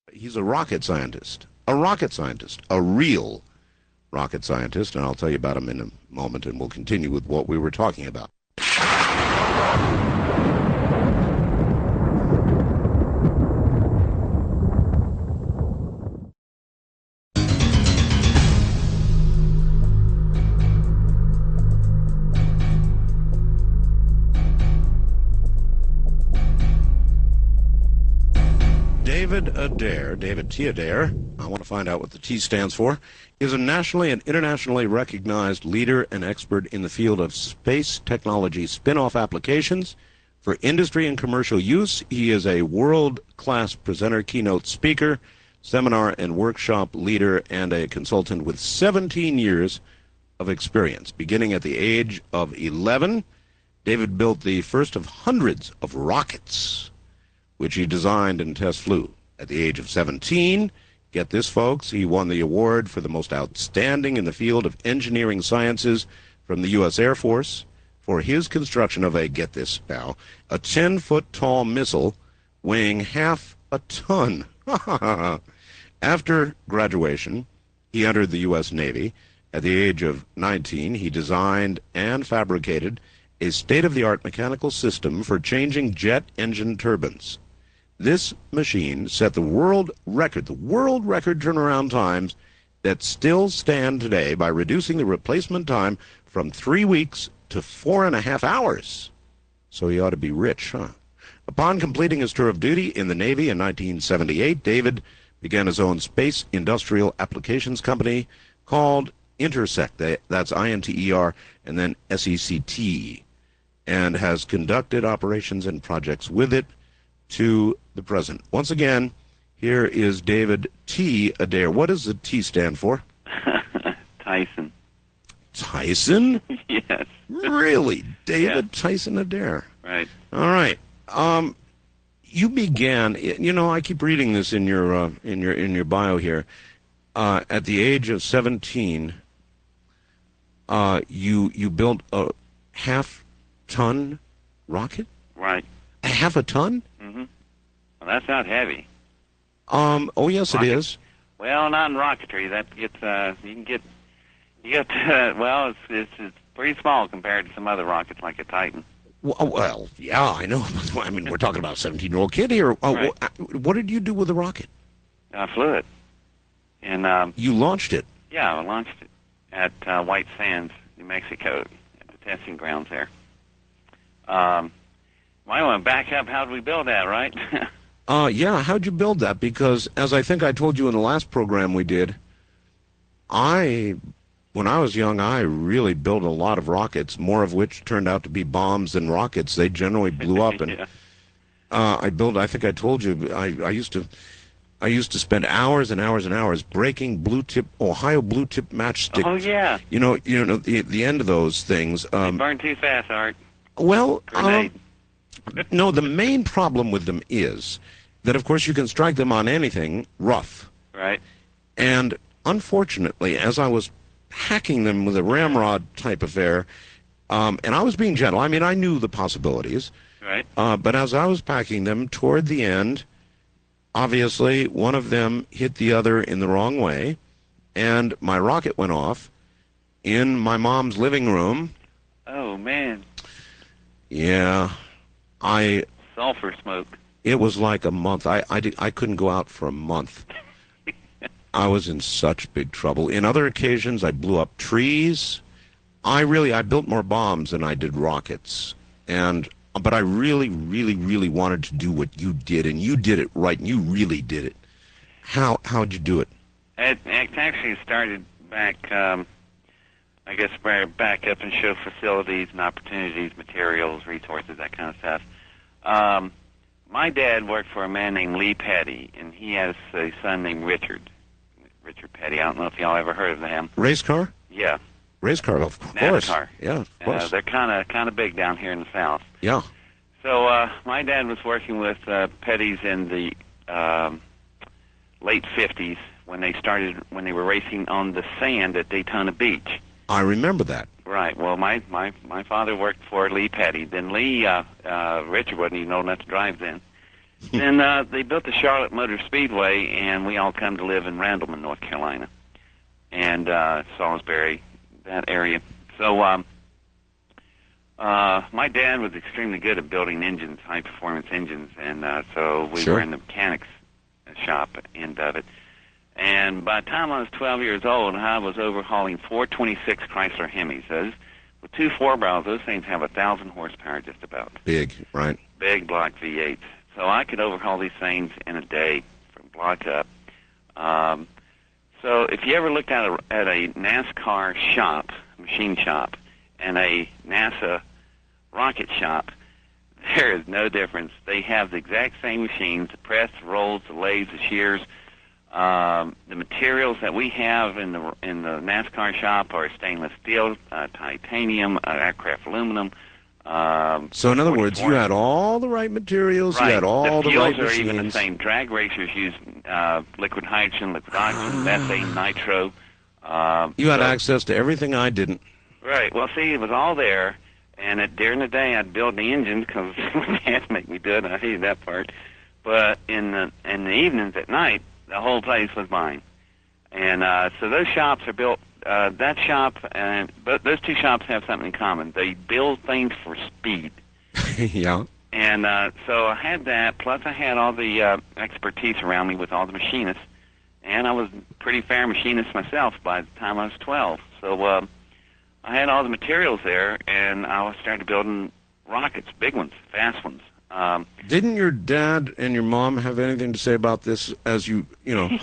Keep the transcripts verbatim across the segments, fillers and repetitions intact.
He's a rocket scientist, a rocket scientist, a real rocket scientist, and I'll tell you about him in a moment, and we'll continue with what we were talking about. David Adair, David T. Adair, I want to find out what the T stands for, is a nationally and internationally recognized leader and expert in the field of space technology spin-off applications for industry and commercial use. He is a world-class presenter, keynote speaker, seminar and workshop leader, and a consultant with seventeen years of experience. Beginning at the age of eleven, David built the first of hundreds of rockets, which he designed and test flew. At the age of seventeen, get this, folks, he won the award for the most outstanding in the field of engineering sciences from the U S Air Force for his construction of a, get this now, a ten-foot-tall missile weighing half a ton. After graduation, he entered the U S Navy. At the age of nineteen, he designed and fabricated a state-of-the-art mechanical system for changing jet engine turbines. This machine set the world record, the world record turnaround times that still stand today by reducing the replacement time from three weeks to four and a half hours. So he ought to be rich, huh? Upon completing his tour of duty in the Navy in nineteen seventy-eight, David began his own space industrial applications company called Intersect. That's I N T E R and then S E C T, and has conducted operations and projects with it to the present. Once again, here is David T. Adair. What does the T stand for? Tyson. Tyson? Yes. Really? David Yeah. Tyson Adair. Right. All right. Um, you began, you know, I keep reading this in your uh, in your in your bio here. Uh, at the age of seventeen, uh, you you built a half-ton rocket? Right. A half a ton? Mm-hmm. Well, that's not heavy. Um. Oh, yes, Rocket. it is. Well, not in rocketry. That gets, uh, you can get, you get, uh, well, it's, it's, it's pretty small compared to some other rockets like a Titan. Well, well yeah, I know. I mean, we're talking about a seventeen-year-old kid here. Uh, Right. wh- What did you do with the rocket? I flew it. And, um, You launched it. yeah, I launched it at uh, White Sands, New Mexico, at the testing grounds there. Um, well, I went back up. How did we build that, right? Uh, yeah, how'd you build that? Because, as I think I told you in the last program we did, I, when I was young, I really built a lot of rockets, more of which turned out to be bombs than rockets. They generally blew up, and Yeah. uh, I built, I think I told you, I, I used to, I used to spend hours and hours and hours breaking blue tip, Ohio blue tip matchstick. Oh, yeah. You know, you know, the, the end of those things. They Um, burn too fast, Art. well, um, Grenade. no, the main problem with them is that, of course, you can strike them on anything rough. Right. And unfortunately, as I was hacking them with a ramrod type affair, um, and I was being gentle, I mean, I knew the possibilities, Right. uh, but as I was packing them toward the end, obviously, one of them hit the other in the wrong way, and my rocket went off in my mom's living room. Oh, man. Yeah, I... Sulfur smoke. It was like a month. I, I, did, I couldn't go out for a month. I was in such big trouble. In other occasions, I blew up trees. I really, I built more bombs than I did rockets. And, but I really, really, really wanted to do what you did, and you did it right, and you really did it. How, how'd you do it? It, it actually started back, um, I guess, where back up and show facilities and opportunities, materials, resources, that kind of stuff. Um, my dad worked for a man named Lee Petty, and he has a son named Richard. Richard Petty. I don't know if y'all ever heard of him. Race car? Yeah. Race car, of course. NASCAR. Yeah, of Uh, course. they're kind of kind of big down here in the South. Yeah. So uh, my dad was working with uh, Petty's in the um, late fifties when they started when they were racing on the sand at Daytona Beach. I remember that. Right. Well, my my my father worked for Lee Petty. Then Lee, uh, uh, Richard wasn't even old enough to drive then. then uh, they built the Charlotte Motor Speedway, and we all come to live in Randleman, North Carolina, and uh, Salisbury, that area. So um, uh, my dad was extremely good at building engines, high-performance engines, and uh, so we Sure. were in the mechanics shop end of it. And by the time I was twelve years old, I was overhauling four twenty-six Chrysler Hemis. Those, with two four-barrels, those things have a thousand horsepower just about. Big, right? Big block V eights. So I could overhaul these things in a day from block up. Um, so if you ever looked at a, at a NASCAR shop, machine shop, and a NASA rocket shop, there is no difference. They have the exact same machines, the press, the rolls, the lathes, the shears. Um, the materials that we have in the in the NASCAR shop are stainless steel, uh, titanium, uh, aircraft aluminum. Um, So in other words, you forty-four had all the right materials, right. you had all the the, right fuels are even the machines. same. Drag racers use uh, liquid hydrogen, liquid oxygen, methane, nitro. Um, You had so- access to everything I didn't. Right. Well, see, it was all there, and at, during the day I'd build the engines because my dad made me do it, and I hated that part. But in the in the evenings at night, the whole place was mine. And uh, so those shops are built. Uh, that shop and but those two shops have something in common. They build things for speed. Yeah. And uh, so I had that. Plus, I had all the uh, expertise around me with all the machinists, and I was a pretty fair machinist myself by the time I was twelve. So uh, I had all the materials there, and I was started building rockets, big ones, fast ones. Um, Didn't your dad and your mom have anything to say about this as you, you know?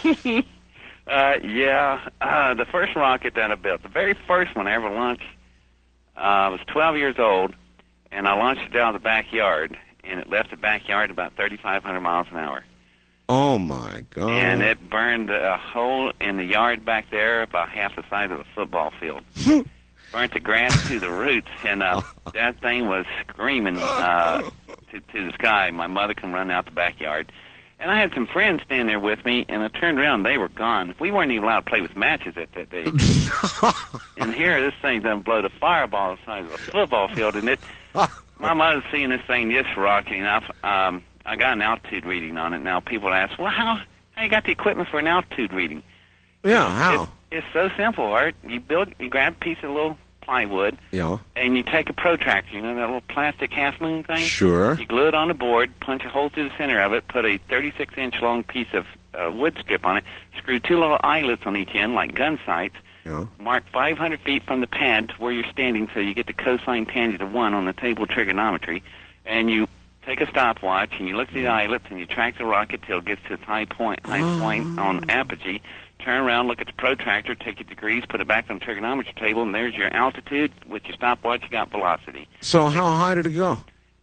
uh, yeah, uh, the first rocket that I built, the very first one I ever launched, uh, I was twelve years old, and I launched it out of the backyard, and it left the backyard about thirty-five hundred miles an hour. Oh, my God. And it burned a hole in the yard back there about half the size of a football field. Burnt the grass to the roots, and uh, that thing was screaming uh, to, to the sky. My mother come running out the backyard. And I had some friends standing there with me, and I turned around, and they were gone. We weren't even allowed to play with matches at that age. And here, this thing done blow the fireball the size of a football field, and it... My mother's seeing this thing just rocking up. Um, I got an altitude reading on it. Now, people ask, well, how, how you got the equipment for an altitude reading? Yeah, how? It, it's so simple, Art. You build, you grab a piece of little plywood, Yeah. and you take a protractor, you know, that little plastic half-moon thing? Sure. You glue it on the board, punch a hole through the center of it, put a thirty-six inch long piece of uh, wood strip on it, screw two little eyelets on each end like gun sights, Yeah. mark five hundred feet from the pad to where you're standing so you get the cosine tangent of one on the table of trigonometry, and you take a stopwatch and you look at the eyelets and you track the rocket till it gets to its high point, high point on apogee. Turn around, look at the protractor, take your degrees, put it back on the trigonometry table, and there's your altitude. With your stopwatch, you got velocity. So how high did it go?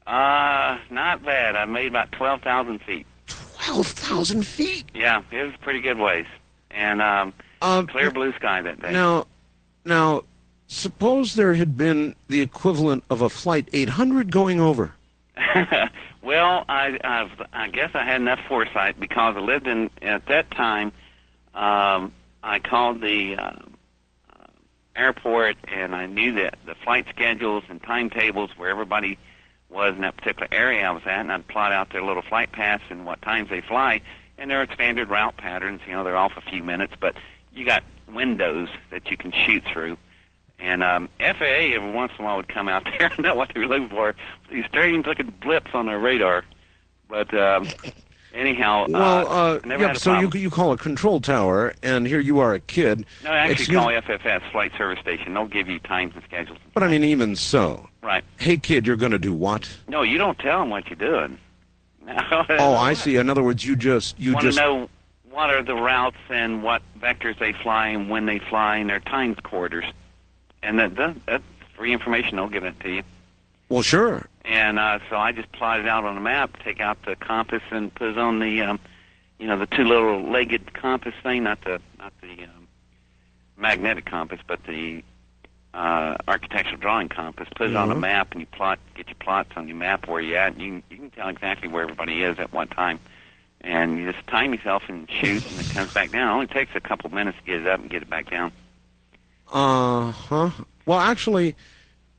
Uh, not bad. I made about twelve thousand feet. twelve thousand feet. Yeah, it was a pretty good ways. And um, Um, clear blue sky that day. Now, now, suppose there had been the equivalent of a Flight eight hundred going over. Well, I I've, I guess I had enough foresight because I lived in at that time. Um, I called the uh, uh, airport and I knew that the flight schedules and timetables where everybody was in that particular area I was at, and I'd plot out their little flight paths and what times they fly. And there are standard route patterns. You know, they're off a few minutes, but you got windows that you can shoot through. And um, F A A every once in a while would come out there and know what they were looking for. These strange looking blips on their radar. But um, anyhow, Well, uh, uh, I never yeah, had a so you, problem. you call a control tower, and here you are a kid. No, I actually Excuse- call F F S, Flight Service Station. They'll give you times and schedules. But I mean, even so. Right. Hey, kid, you're going to do what? No, you don't tell them what you're doing. Oh, I see. In other words, you just you want just to know what are the routes and what vectors they fly and when they fly and their times quarters. And that, that that's free information. They'll give it to you. well, sure. And uh, so I just plot it out on a map, take out the compass, and put it on the, um, you know, the two little legged compass thing, not the not the um, magnetic compass, but the uh, architectural drawing compass. Put it on a Mhm. map, and you plot, get your plots on your map where you're at. And you can, you can tell exactly where everybody is at what time. And you just time yourself and shoot, and it comes back down. It only takes a couple minutes to get it up and get it back down. Uh huh. Well, actually,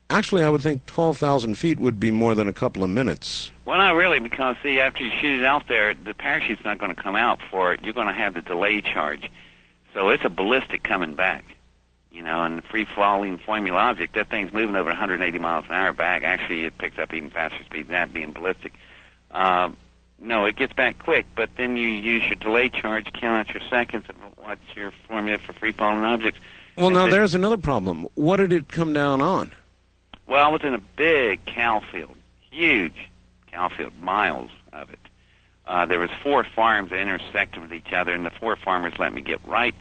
Actually, I would think twelve thousand feet would be more than a couple of minutes. Well, not really, because, see, after you shoot it out there, the parachute's not going to come out for it. You're going to have the delay charge. So it's a ballistic coming back. You know, and the free-falling formula object, that thing's moving over one hundred eighty miles an hour back. Actually, it picks up even faster speed than that, being ballistic. Uh, no, it gets back quick, but then you use your delay charge, count out your seconds, and what's your formula for free-falling objects. Well, now, it, there's another problem. What did it come down on? Well, I was in a big cow field, huge cow field, miles of it. Uh, there was four farms that intersected with each other, and the four farmers let me get right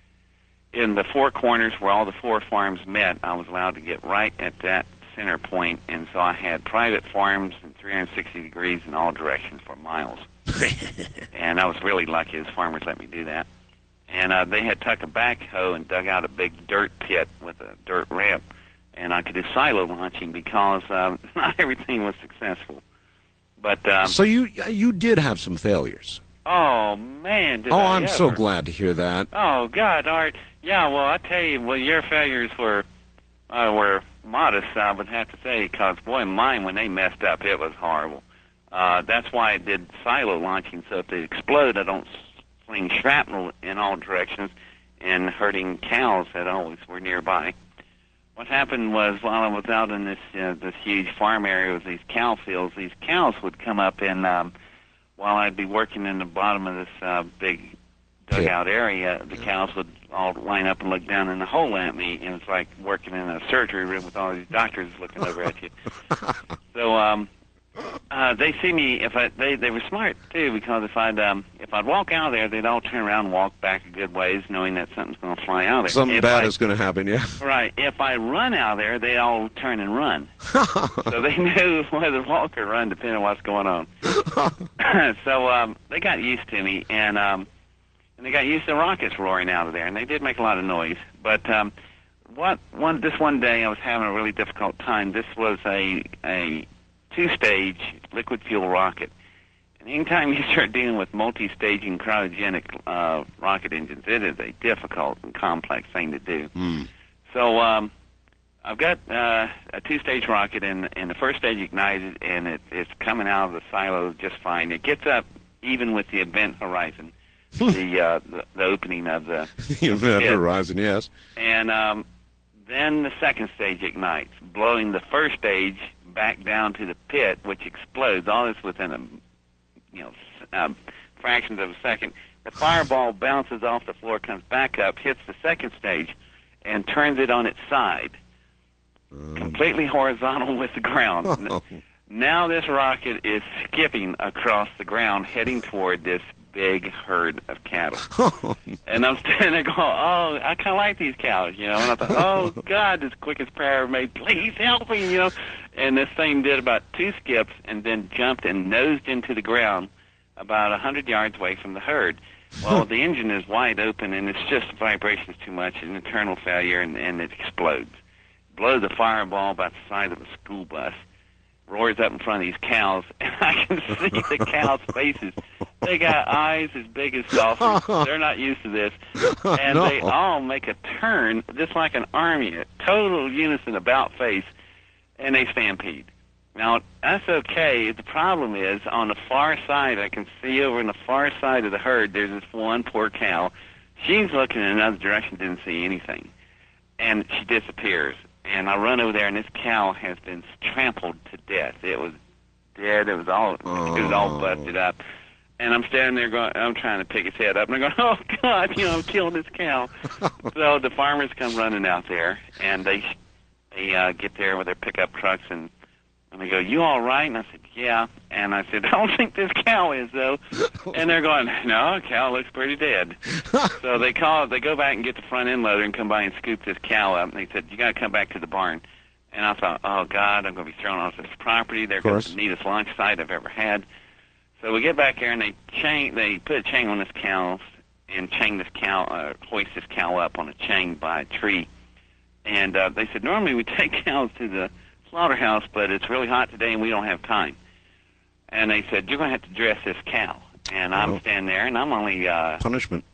in the four corners where all the four farms met. I was allowed to get right at that center point, and so I had private farms in three hundred sixty degrees in all directions for miles. And I was really lucky as farmers let me do that. And uh, they had tucked a backhoe and dug out a big dirt pit with a dirt ramp, and I could do silo launching because um, not everything was successful. But um, So you you did have some failures. oh man, did Oh, I I'm ever. so glad to hear that. Oh God, Art. Yeah, well, I tell you, well, your failures were uh, were modest, I would have to say, because boy, mine when they messed up, it was horrible. Uh, that's why I did silo launching, so if they explode, I don't fling shrapnel in all directions and hurting cows that always were nearby. What happened was while I was out in this uh, this huge farm area with these cow fields, these cows would come up and um, while I'd be working in the bottom of this uh, big dugout area, the cows would all line up and look down in the hole at me, and it's like working in a surgery room with all these doctors looking over at you. So um, uh, they see me. If I they they were smart too, because if I'd um, if I'd walk out of there, they'd all turn around and walk back a good ways, knowing that something's going to fly out of there. Something If bad I, is going to happen, yeah. Right. If I run out of there, they all turn and run. So they knew whether to walk or run, depending on what's going on. So um, they got used to me, and um, and they got used to rockets roaring out of there, and they did make a lot of noise. But um, what one this one day I was having a really difficult time. This was a a two-stage liquid fuel rocket. And anytime you start dealing with multi-staging cryogenic uh, rocket engines, it is a difficult and complex thing to do. Mm. So um, I've got uh, a two-stage rocket, and, and the first stage ignited, and it, it's coming out of the silo just fine. It gets up even with the event horizon, the, uh, the the opening of the The event pit. horizon, yes. And um, then the second stage ignites, blowing the first stage back down to the pit, which explodes. All this within a you know um, fractions of a second. The fireball bounces off the floor, comes back up, hits the second stage, and turns it on its side, Um, completely horizontal with the ground. oh. Now this rocket is skipping across the ground, heading toward this big herd of cattle. And I'm standing there going, oh, I kind of like these cows, you know. And I thought, oh, God, this quickest prayer ever made. Please help me, you know. And this thing did about two skips and then jumped and nosed into the ground about one hundred yards away from the herd. Well, the engine is wide open, and it's just vibrations too much, an internal failure, and, and it explodes. Blows a fireball about the size of a school bus, roars up in front of these cows, and I can see the cows' faces. They got eyes as big as saucers. They're not used to this. And No. they all make a turn, just like an army, a total unison about face, and they stampede. Now, that's okay. The problem is, on the far side, I can see over on the far side of the herd, there's this one poor cow. She's looking in another direction, didn't see anything. And she disappears. And I run over there, and this cow has been trampled to death. It was dead. It was all it was all busted up. And I'm standing there going, I'm trying to pick its head up, and I'm going, oh God, you know, I'm killing this cow. So the farmers come running out there, and they they uh, get there with their pickup trucks, and and they go, you all right? And I said, yeah. And I said, I don't think this cow is though. And they're going, no, cow looks pretty dead. So they call, they go back and get the front end loader and come by and scoop this cow up. And they said, you got to come back to the barn. And I thought, oh God, I'm going to be thrown off this property. They're going to the neatest launch site I've ever had. So we get back there, and they chain, they put a chain on this cow and chain this cow, uh, hoist this cow up on a chain by a tree. And uh, they said, normally we take cows to the slaughterhouse, but it's really hot today and we don't have time. And they said, you're going to have to dress this cow. And I'm Oh. standing there, and I'm only uh, Punishment.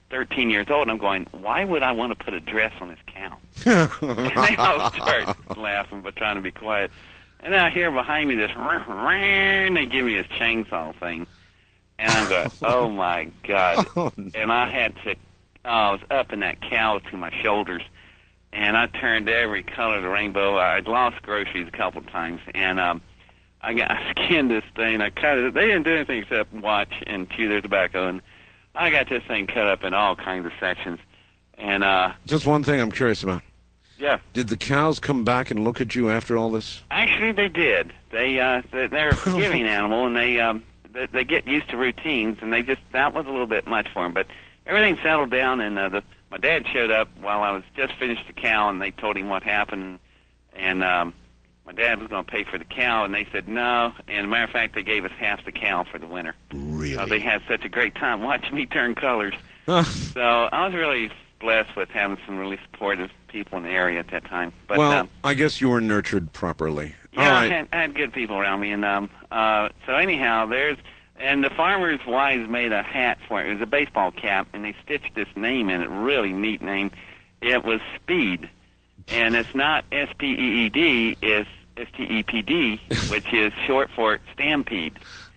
thirteen years old, and I'm going, why would I want to put a dress on this cow? And they all start laughing, but trying to be quiet. And then I hear behind me this, and they give me this chainsaw thing. And I'm going, oh, my God. Oh, no. And I had to, oh, I was up in that cow to my shoulders, and I turned every color of the rainbow. I'd lost groceries a couple of times, and um, I got I skinned this thing. I cut it. They didn't do anything except watch and chew their tobacco, and I got this thing cut up in all kinds of sections. And uh, Just one thing I'm curious about. yeah, Did the cows come back and look at you after all this? actually they did. They uh, they- they're a forgiving animal, and they um, they, they get used to routines, and they just that was a little bit much for them. But everything settled down, and uh, the my dad showed up while I was just finished the cow, and they told him what happened, and um, my dad was going to pay for the cow, and they said no. And as a matter of fact, they gave us half the cow for the winter. Really? Uh, they had such a great time watching me turn colors. So I was really blessed with having some really supportive people in the area at that time. But well, um, I guess you were nurtured properly. yeah, All I, right. had, I had good people around me, and um, uh, so anyhow, there's and the farmer's wives made a hat for it. It was a baseball cap, and they stitched this name in it, really neat name. It was Speed, and it's not S P E E D, it's S T E P D, which is short for Stampede.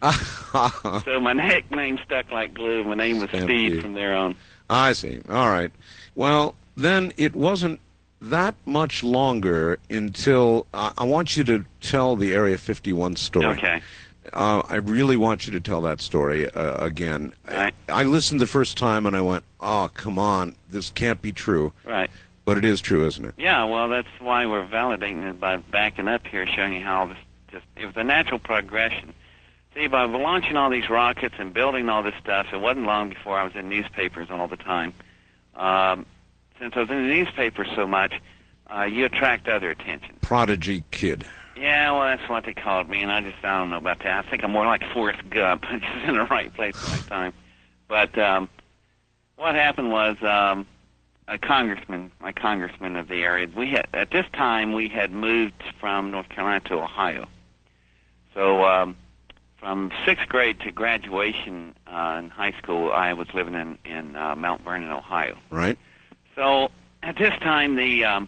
So my nickname stuck like glue. My name was Stampede. Speed from there on. I see. All right. Well, then it wasn't that much longer until uh, I want you to tell the Area fifty-one story. Okay. Uh, I really want you to tell that story uh, again. Right. I, I listened the first time and I went, oh, come on, this can't be true. Right. But it is true, isn't it? Yeah, well, that's why we're validating it by backing up here, showing you how this just, it was a natural progression. See, by launching all these rockets and building all this stuff, it wasn't long before I was in newspapers all the time. Um, since I was in the newspapers so much, uh, you attract other attention. Prodigy kid. Yeah, well, that's what they called me, and I just, I don't know about that. I think I'm more like Forrest Gump, just in the right place at the right time. But um, what happened was um, a congressman, my congressman of the area, we had, at this time, we had moved from North Carolina to Ohio. So um, from sixth grade to graduation uh, in high school, I was living in, in uh, Mount Vernon, Ohio. Right? So at this time, the um,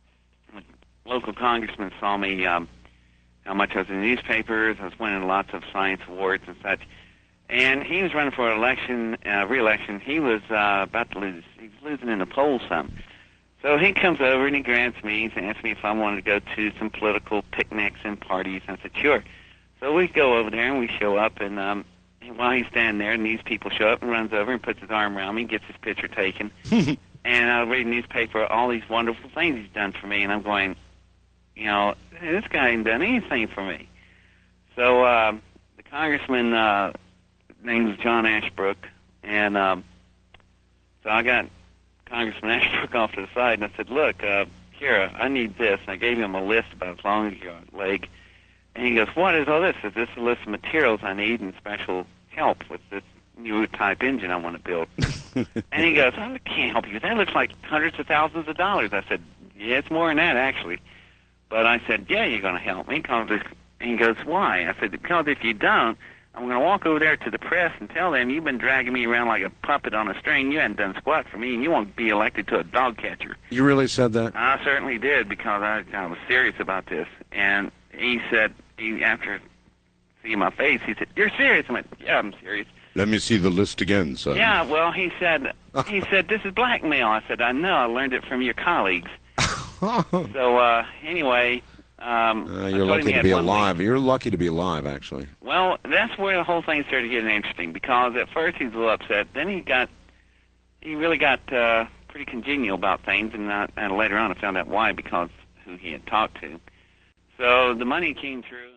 local congressman saw me, um, how much I was in the newspapers. I was winning lots of science awards and such. And he was running for election, uh, re-election. He was uh, about to lose. He was losing in the polls some. So he comes over and he grabs me and asks me if I wanted to go to some political picnics and parties. I said, sure. So we go over there and we show up, and um, while he's standing there, and these people show up and runs over and puts his arm around me, gets his picture taken. And I read the newspaper, all these wonderful things he's done for me, and I'm going, you know, hey, this guy ain't done anything for me. So um, the congressman, uh, name was John Ashbrook, and um, so I got Congressman Ashbrook off to the side, and I said, look, uh, here, I need this. And I gave him a list about as long as your leg. And he goes, what is all this? Is this a list of materials I need and special help with this new type engine I want to build? And he goes, I can't help you. That looks like hundreds of thousands of dollars. I said, yeah, it's more than that, actually. But I said, yeah, you're going to help me. Cause this, and he goes, why? I said, because if you don't, I'm going to walk over there to the press and tell them you've been dragging me around like a puppet on a string. You hadn't done squat for me, and you won't be elected to a dog catcher. You really said that? I certainly did, because I, I was serious about this. And he said, he, after seeing my face, he said, you're serious? I went, yeah, I'm serious. Let me see the list again, son. Yeah, well, he said, he said, this is blackmail. I said, I know. I learned it from your colleagues. So uh, anyway, um, Uh, I you're told him lucky he to had be one week. alive. You're lucky to be alive, actually. Well, that's where the whole thing started getting interesting, because at first he was a little upset. Then he got, he really got uh, pretty congenial about things, and, uh, and later on I found out why, because who he had talked to. So the money came through.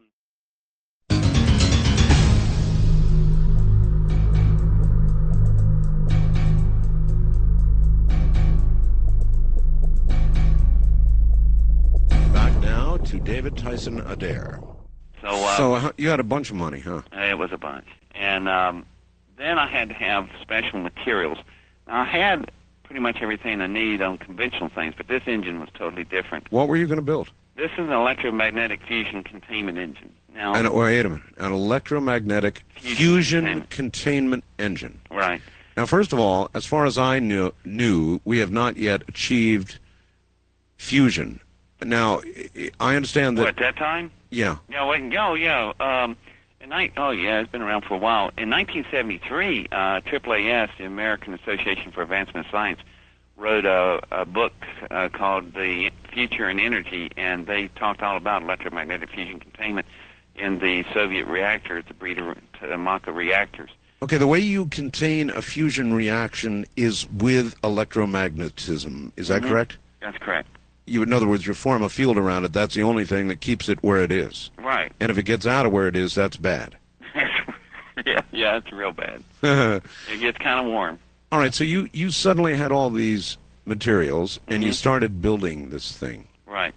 Back now to David Tyson Adair. So, uh, So uh, you had a bunch of money, huh? it was a bunch. And um, then I had to have special materials. Now, I had pretty much everything I need on conventional things, but this engine was totally different. What were you going to build? This is an electromagnetic fusion containment engine. Now, An, wait a minute. An electromagnetic Fusion fusion containment. containment engine. right. Now, first of all, as far as I knew, knew, we have not yet achieved fusion. Now, I understand that. What, at that time? Yeah. Yeah, wait, oh, yeah. Um, in ni- oh, yeah, it's been around for a while. In nineteen seventy-three, uh, triple A S, the American Association for Advancement of Science, wrote a, a book uh, called The Future in Energy, and they talked all about electromagnetic fusion containment in the Soviet reactors, the Breeder Maka reactors. Okay, the way you contain a fusion reaction is with electromagnetism. Is that Mhm. correct? That's correct. You, in other words, you form a field around it. That's the only thing that keeps it where it is. Right. And if it gets out of where it is, that's bad. yeah, yeah, it's real bad. All It gets kind of warm. right, so you, you suddenly had all these materials, and you Mhm. started building this thing. Right.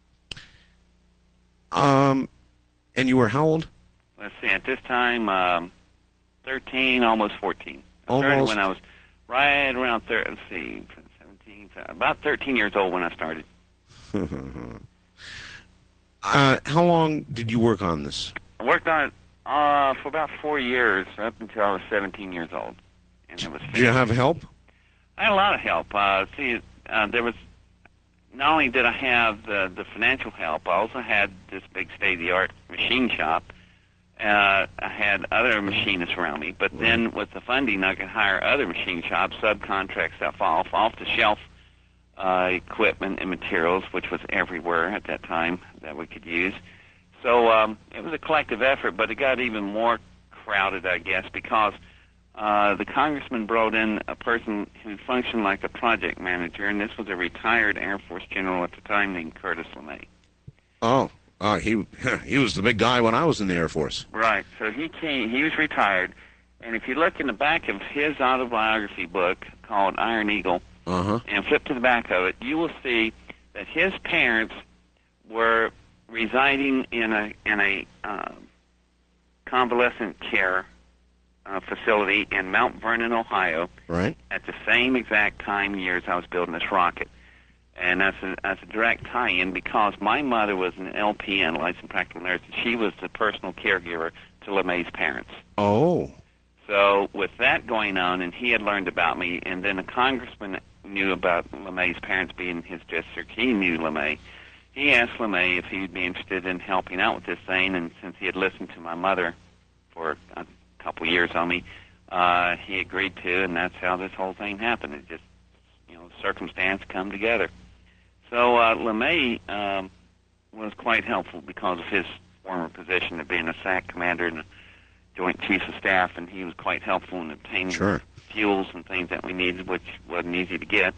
Um, and you were how old? Let's see, at this time, um, thirteen, almost fourteen. I started Almost. when I was right around, thir- let's see, seventeen, about thirteen years old when I started. uh, how long did you work on this? I worked on it uh, for about four years, up until I was seventeen years old. And it was Did you have help? I had a lot of help. Uh, see, uh, there was, not only did I have the, the financial help, I also had this big state-of-the-art machine shop. Uh, I had other machinists around me, but then with the funding, I could hire other machine shops, subcontract stuff off, off-the-shelf uh, equipment and materials, which was everywhere at that time that we could use. So um, it was a collective effort, but it got even more crowded, I guess, because uh, the congressman brought in a person who functioned like a project manager, and this was a retired Air Force general at the time named Curtis LeMay. Oh, uh, he he was the big guy when I was in the Air Force. Right. So he came. He was retired, and if you look in the back of his autobiography book called Iron Eagle, Uh-huh. and flip to the back of it, you will see that his parents were residing in a in a uh, convalescent care uh, facility in Mount Vernon, Ohio, Right. at the same exact time years I was building this rocket. And that's a, that's a direct tie-in because my mother was an L P N, licensed practical nurse, and she was the personal caregiver to LeMay's parents. Oh. So with that going on, and he had learned about me, and then the congressman knew about LeMay's parents being his district. He knew LeMay. He asked LeMay if he'd be interested in helping out with this thing, and since he had listened to my mother for a couple years on me, uh, he agreed to, and that's how this whole thing happened. It just, you know, circumstance come together. So uh, LeMay um, was quite helpful because of his former position of being a S A C commander and a Joint Chiefs of Staff, and he was quite helpful in obtaining Sure. fuels and things that we needed, which wasn't easy to get.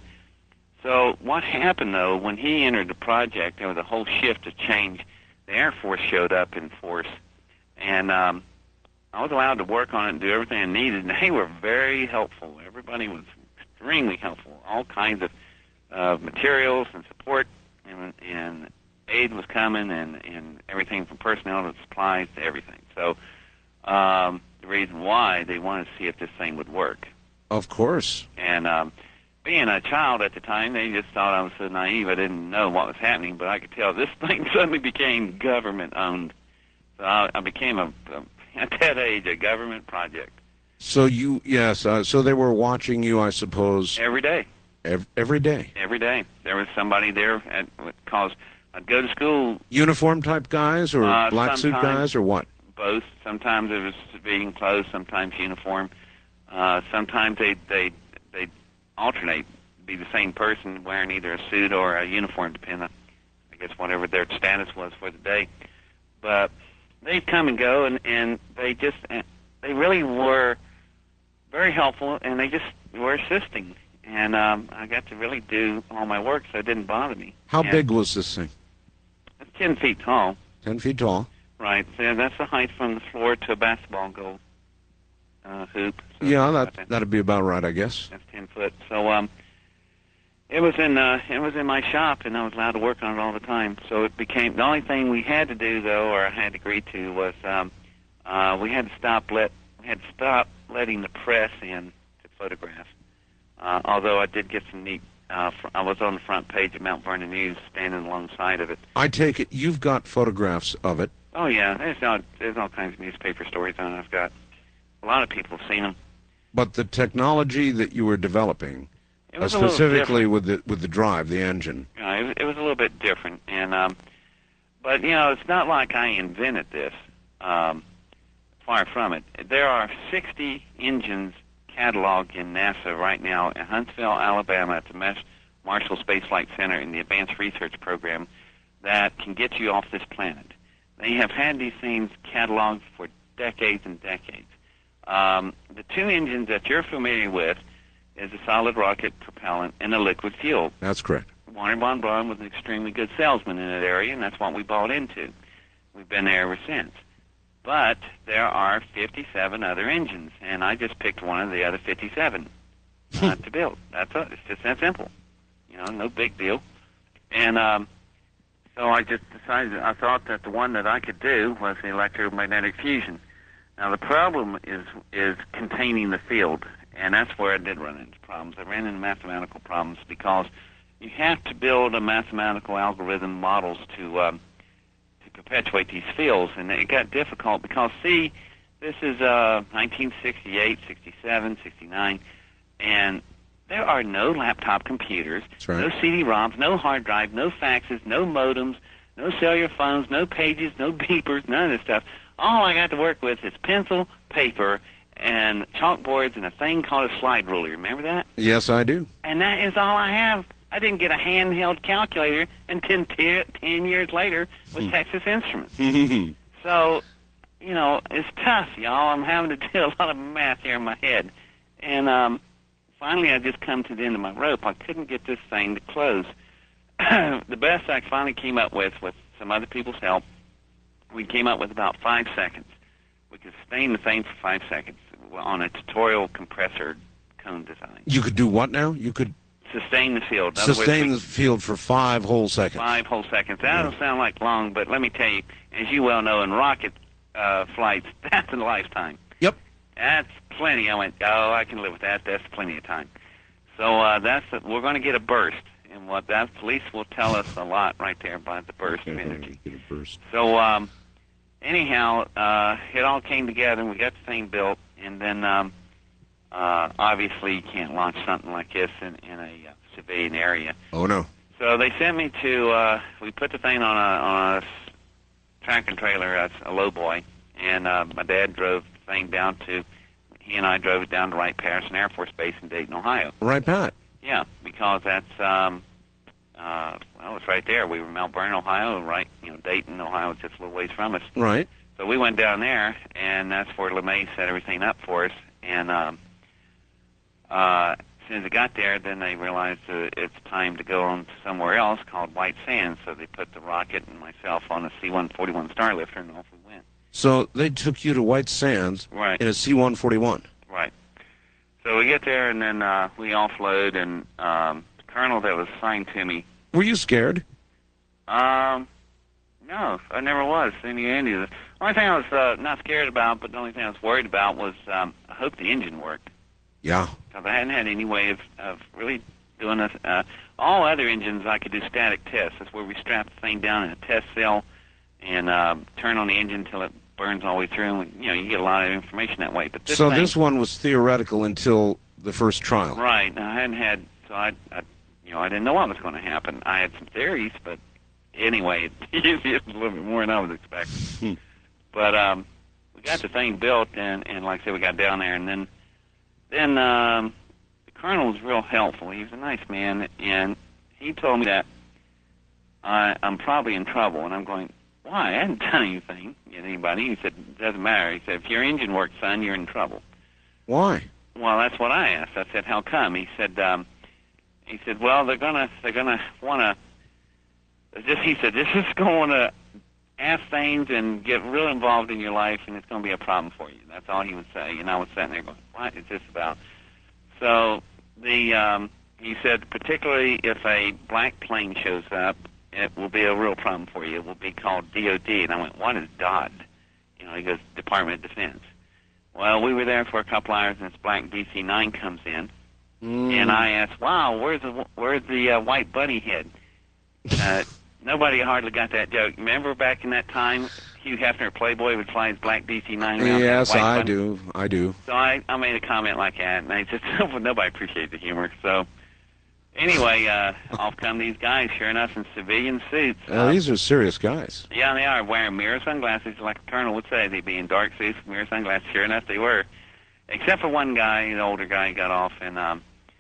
So what happened, though, when he entered the project, there was a whole shift of change. The Air Force showed up in force, and um, I was allowed to work on it and do everything I needed, and they were very helpful. Everybody was extremely helpful, all kinds of uh, materials and support, and, and aid was coming, and, and everything from personnel to supplies to everything. So um, the reason why they wanted to see if this thing would work. Of course. And um, being a child at the time, they just thought I was so naive. I didn't know what was happening, but I could tell this thing suddenly became government-owned. So I, I became, a, a, at that age, a government project. So you, yes, uh, so they were watching you, I suppose, Every day. ev- every day. Every day. There was somebody there at, because I'd go to school, Uniform type guys or Uh, black suit sometimes. guys or what? both. Sometimes it was civilian clothes, sometimes uniform. Uh, sometimes they they they alternate, be the same person wearing either a suit or a uniform, depending on, I guess, whatever their status was for the day. But they'd come and go, and and they just they really were very helpful, and they just were assisting. And um, I got to really do all my work, so it didn't bother me. How And big was this thing? It's ten feet tall. Ten feet tall. Right, so that's the height from the floor to a basketball goal uh, hoop. So Yeah, about that that'd be about right, I guess. That's ten foot. So um, it was in uh, it was in my shop, and I was allowed to work on it all the time. So it became the only thing we had to do, though, or I had to agree to, was um, uh, we had to stop let we had to stop letting the press in to photograph. Uh, although I did get some neat. Uh, fr- I was on the front page of Mount Vernon News, standing alongside of it. I take it you've got photographs of it. Oh yeah, there's all there's all kinds of newspaper stories on it. I've got a lot of people have seen them. But the technology that you were developing, It uh, was a little specifically different. with the with the drive, the engine. You know, it, was, it was a little bit different, and um, but you know, it's not like I invented this. Um, far from it. There are sixty engines cataloged in NASA right now in Huntsville, Alabama, at the Mas- Marshall Space Flight Center in the Advanced Research Program that can get you off this planet. They have had these things cataloged for decades and decades. Um, the two engines that you're familiar with is a solid rocket propellant and a liquid fuel. That's correct. Wernher von Braun was an extremely good salesman in that area, and that's what we bought into. We've been there ever since. But there are fifty-seven other engines, and I just picked one of the other fifty-seven uh, to build. That's it. It's just that simple. You know, no big deal. And um, so I just decided, I thought that the one that I could do was the electromagnetic fusion. Now the problem is is containing the field, and that's where I did run into problems. I ran into mathematical problems because you have to build a mathematical algorithm models to um, to perpetuate these fields, and it got difficult because, see, this is uh, nineteen sixty-eight, sixty-seven, sixty-nine, and there are no laptop computers, right. no C D ROMs, no hard drive, no faxes, no modems, no cellular phones, no pages, no beepers, none of this stuff. All I got to work with is pencil, paper, and chalkboards and a thing called a slide ruler. Remember that? Yes, I do. And that is all I have. I didn't get a handheld calculator until ten, ten years later with Texas Instruments. So, you know, it's tough, y'all. I'm having to do a lot of math here in my head. And um, finally I just come to the end of my rope. I couldn't get this thing to close. The best I finally came up with, with some other people's help, we came up with about five seconds. We could sustain the thing for five seconds on a tutorial compressor cone design. You could do what now? You could sustain the field. In other sustain words, the field for five whole seconds. Five whole seconds. That doesn't sound like long, but let me tell you, as you well know, in rocket uh, flights, that's a lifetime. Yep. That's plenty. I went, oh, I can live with that. That's plenty of time. So uh, that's a, we're going to get a burst, and what that police will tell us a lot right there by the burst of energy. Get a burst. So um, anyhow, uh, it all came together, and we got the thing built, and then um, uh, obviously you can't launch something like this in, in a uh, civilian area. Oh no. So they sent me to, uh, we put the thing on a, on a tractor trailer, uh, a low boy, and uh, my dad drove the thing down to, he and I drove it down to Wright-Patterson Air Force Base in Dayton, Ohio. Right, Pat. Yeah, because that's, um, uh, well, it's right there. We were in Mount Vernon, Ohio, right, you know, Dayton, Ohio is just a little ways from us. Right. So we went down there, and that's where LeMay set everything up for us, and um, uh, as soon as it got there, then they realized uh, it's time to go on to somewhere else called White Sands. So they put the rocket and myself on a C one forty-one Starlifter, and off we went. So they took you to White Sands Right. in a C one forty-one. Right. So we get there, and then uh, we offload, and um, the colonel that was assigned to me. Were you scared? Um, no, I never was. Any any of the only thing I was uh, not scared about, but the only thing I was worried about was um, I hope the engine worked. Yeah. Because I hadn't had any way of, of really doing this. Uh, all other engines, I could do static tests. That's where we strap the thing down in a test cell and uh, turn on the engine until it burns all the way through. And, you know, you get a lot of information that way. But this so thing, this one was theoretical until the first trial. right? Now, I hadn't had, so I, I, you know, I didn't know what was going to happen. I had some theories, but anyway, it was a little bit more than I was expecting. But um, we got the thing built, and, and like I said, we got down there, and then. Then um, the colonel was real helpful. He was a nice man, and he told me that I, I'm probably in trouble. And I'm going, why? I hadn't done anything to anybody. He said, it doesn't matter. He said, if your engine works, son, you're in trouble. Why? Well, that's what I asked. I said, how come? He said, um, he said, well, they're gonna they're gonna want to. Just he said, this is going to ask things and get real involved in your life, and it's going to be a problem for you. That's all he would say. And I was sitting there going, what is this about? So the um, he said, particularly if a black plane shows up, it will be a real problem for you. It will be called D O D. And I went, what is D O D? You know, he goes, Department of Defense. Well, we were there for a couple hours, and this black D C nine comes in, mm. and I asked, wow, where's the, where's the uh, white bunny head? Uh, Nobody hardly got that joke. Remember back in that time, Hugh Hefner, Playboy, would fly his black D C nine around? Yes, white I button? do. I do. So I, I made a comment like that, and I just nobody appreciated the humor. So anyway, uh, off come these guys, sure enough, in civilian suits. Uh, Um, these are serious guys. yeah, they are wearing mirror sunglasses, like a colonel would say. They'd be in dark suits, mirror sunglasses. Sure enough, they were. Except for one guy, an older guy, got off and um,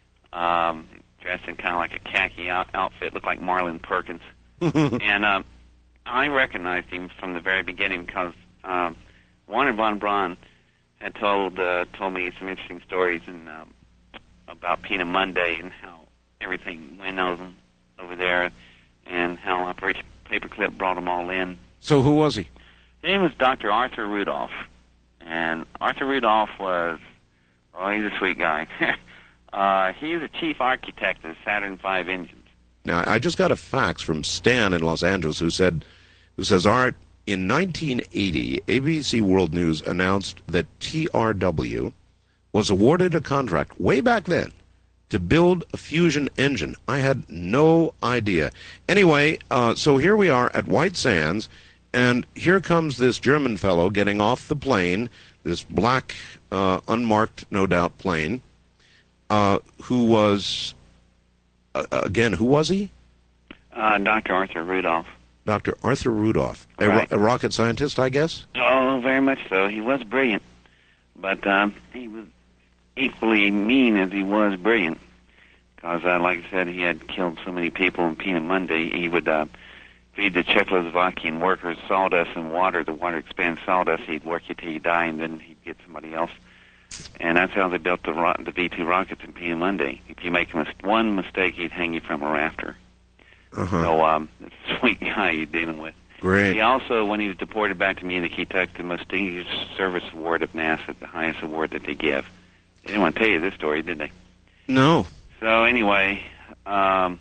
um, dressed in kind of like a khaki out- outfit, looked like Marlon Perkins. and um, I recognized him from the very beginning because um, Warner von Braun had told uh, told me some interesting stories and um, about Peanut Monday and how everything went over, over there, and how Operation Paperclip brought them all in. So who was he? His name was Doctor Arthur Rudolph, and Arthur Rudolph was, oh, he's a sweet guy. uh, he was the chief architect of the Saturn five engines. Now, I just got a fax from Stan in Los Angeles who said, who says, Art, in nineteen eighty, A B C World News announced that T R W was awarded a contract way back then to build a fusion engine. I had no idea. Anyway, uh, so here we are at White Sands, and here comes this German fellow getting off the plane, this black, uh, unmarked, no doubt, plane, uh, who was, uh, again, who was he? Uh, Doctor Arthur Rudolph. Doctor Arthur Rudolph, a, Right. ro- a rocket scientist, I guess? Oh, very much so. He was brilliant, but um, he was equally mean as he was brilliant. Because, uh, like I said, he had killed so many people in Peanut Monday. He would uh, feed the Czechoslovakian workers sawdust and water. The water expands sawdust. He'd work you till you die, and then he'd get somebody else. And that's how they built the ro- the V two rockets in Peanut Monday. If you make a mis- one mistake, he'd hang you from a rafter. Uh-huh. So, um, it's a sweet guy you're dealing with. Great. He also, when he was deported back to Munich, he took the most distinguished service award of NASA, the highest award that they give. They didn't want to tell you this story, did they? No. So anyway, um,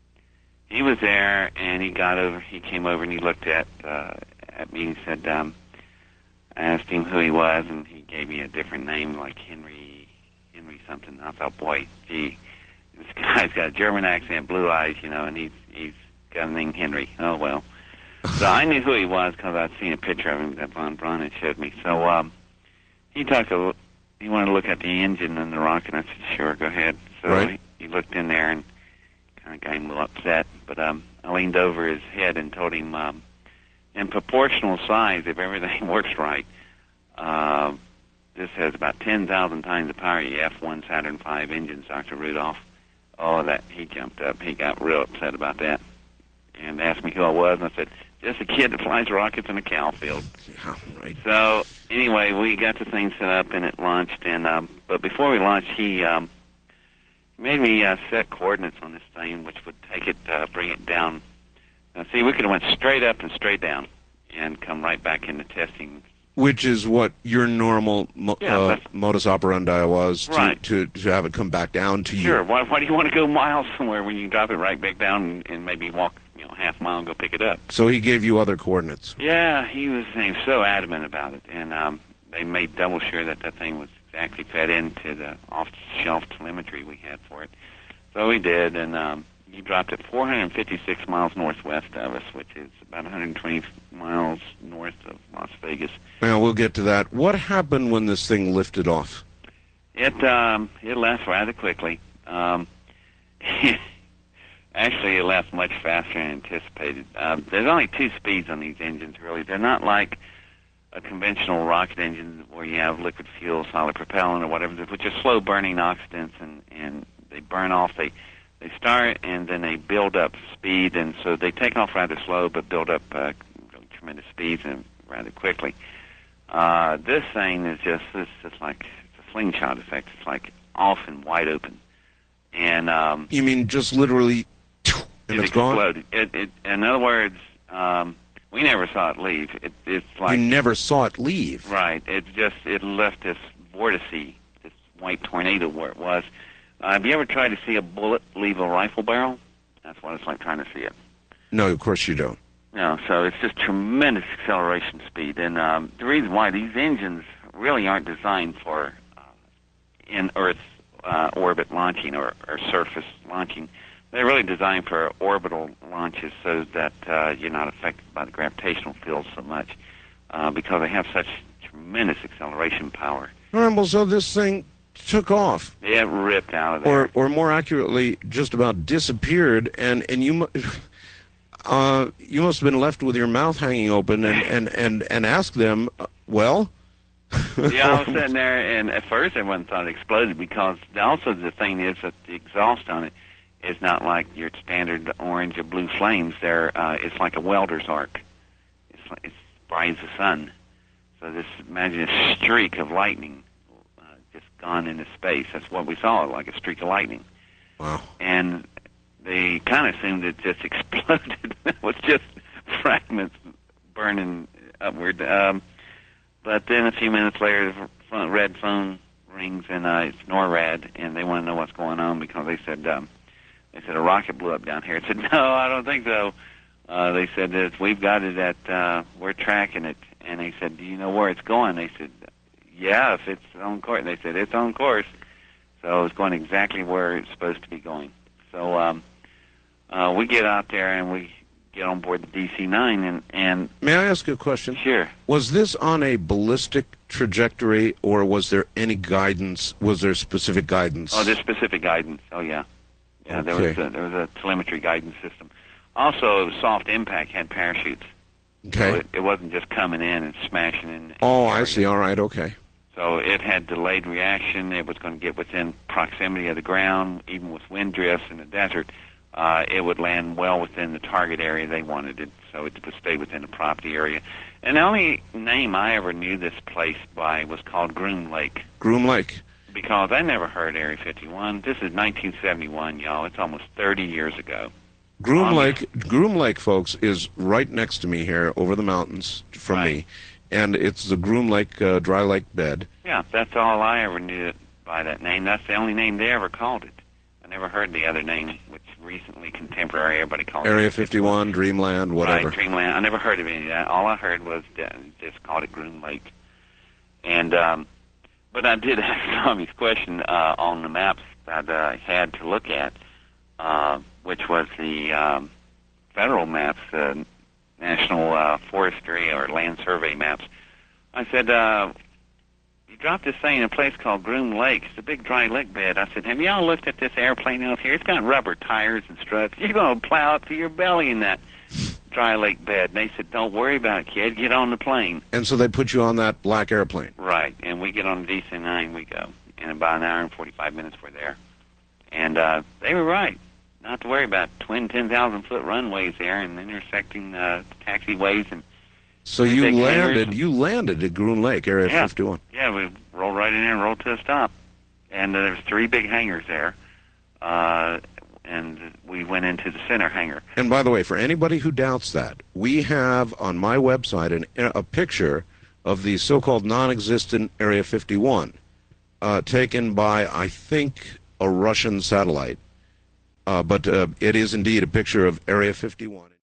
he was there, and he got over. He came over and he looked at uh, at me and said, um, I asked him who he was, and he gave me a different name, like Henry, Henry something. I thought, boy, gee, this guy's got a German accent, blue eyes, you know, and he's he's got a name Henry. Oh well. So I knew who he was because I'd seen a picture of him that Von Braun had showed me. So um, he talked a, he wanted to look at the engine and the rocket. I said, sure, go ahead. So Right. he, he looked in there and kind of got him a little upset. But um, I leaned over his head and told him, um, in proportional size, if everything works right, uh, this has about ten thousand times the power of the F one Saturn five engines, Doctor Rudolph. Oh, that he jumped up. He got real upset about that and asked me who I was, and I said, just a kid that flies rockets in a cow field. Yeah, right. So anyway, we got the thing set up and it launched. And um, but before we launched, he um, made me uh, set coordinates on this thing, which would take it, uh, bring it down. Now, see, we could have went straight up and straight down, and come right back into testing. Which is what your normal mo- Yeah, uh, that's- modus operandi was, to, Right. to, to have it come back down to you. Sure. Why, why do you want to go miles somewhere when you can drop it right back down and, and maybe walk, you know, half a mile and go pick it up? So he gave you other coordinates. Yeah, he was, he was so adamant about it, and um, they made double sure that that thing was exactly fed into the off-the-shelf telemetry we had for it. So we did, and um, he dropped it four hundred fifty-six miles northwest of us, which is about one hundred twenty miles north of Las Vegas. Now, we'll get to that. What happened when this thing lifted off? It um, it left rather quickly. Um, actually, it left much faster than anticipated. Um, there's only two speeds on these engines, really. They're not like a conventional rocket engine where you have liquid fuel, solid propellant, or whatever, which are slow-burning oxidants, and, and they burn off. They they start, and then they build up speed, and so they take off rather slow, but build up uh, really tremendous speeds and rather quickly. Uh, this thing is just, it's just like it's a slingshot effect. It's like off and wide open. And um, You mean just literally, and it it's gone? exploded. It, it, in other words, um, we never saw it leave. It, it's like, You never saw it leave. right, it just, it left this vortice, this white tornado where it was. Uh, have you ever tried to see a bullet leave a rifle barrel? That's what it's like trying to see it. No, of course you don't. No, so it's just tremendous acceleration speed. And um, the reason why these engines really aren't designed for uh, in Earth uh, orbit launching or, or surface launching. They're really designed for orbital launches so that uh, you're not affected by the gravitational field so much. uh, because they have such tremendous acceleration power. All right, well, so this thing took off. It ripped out of there. Or, or more accurately, just about disappeared, and, and you, mu- uh, you must have been left with your mouth hanging open and, and, and, and asked them, uh, well... Yeah, I was sitting there, and at first everyone thought it exploded, because also the thing is that the exhaust on it is not like your standard orange or blue flames. They're, uh, it's like a welder's arc. It's, like, it's bright as the sun. So this, imagine a streak of lightning uh, just gone into space. That's what we saw, like a streak of lightning. Wow. And they kind of assumed it just exploded. It was just fragments burning upward. Um, but then a few minutes later, the phone, red phone rings, and uh, it's NORAD, and they want to know what's going on, because they said um, they said a rocket blew up down here. I said, no, I don't think so. Uh, they said that we've got it at, uh, we're tracking it. And they said, do you know where it's going? They said, yeah, if it's on course. They said, it's on course. So it's going exactly where it's supposed to be going. So um, uh, we get out there and we get on board the D C nine. And, and May I ask you a question? Sure. Was this on a ballistic trajectory, or was there any guidance? Was there specific guidance? Oh, there's specific guidance. Oh, yeah. Yeah, okay. there was a, there was a telemetry guidance system. Also, soft impact had parachutes. Okay. So it, it wasn't just coming in and smashing in. Oh, I see. All right. Okay. So it had delayed reaction. It was going to get within proximity of the ground, even with wind drifts in the desert. Uh, it would land well within the target area they wanted it, so it would stay within the property area. And the only name I ever knew this place by was called Groom Lake. Groom Lake. Because I never heard Area fifty-one. This is nineteen seventy-one, y'all. It's almost thirty years ago. Groom Um, Lake, Groom Lake, folks, is right next to me here, over the mountains from Right. me, and it's the Groom Lake uh, dry lake bed. Yeah, that's all I ever knew it by that name. That's the only name they ever called it. I never heard the other name, which recently contemporary everybody calls Area it. fifty-one, Dreamland, whatever. Right, Dreamland. I never heard of any of that. All I heard was that just called it Groom Lake. And um, but I did ask Tommy's question uh, on the maps that I uh, had to look at, uh, which was the um, federal maps, uh, National uh, Forestry or Land Survey maps. I said, uh, you dropped this thing in a place called Groom Lake. It's a big dry lake bed. I said, have y'all looked at this airplane out here? It's got rubber tires and struts. You're going to plow up to your belly in that dry lake bed. And they said, don't worry about it, kid. Get on the plane. And so they put you on that black airplane. Right. And we get on the D C nine, we go. In about an hour and forty-five minutes, we're there. And uh, they were right. Not to worry about twin ten thousand foot runways there and intersecting uh, taxiways. And So you big landed, hangars. you landed at Groom Lake, Area Yeah. fifty-one. Yeah, we rolled right in there and rolled to a stop. And uh, there's three big hangars there. Uh, and we went into the center hangar. And by the way, for anybody who doubts that, we have on my website an, a picture of the so-called non-existent Area fifty-one, uh, taken by, I think, a Russian satellite. Uh, but uh, it is indeed a picture of Area fifty-one.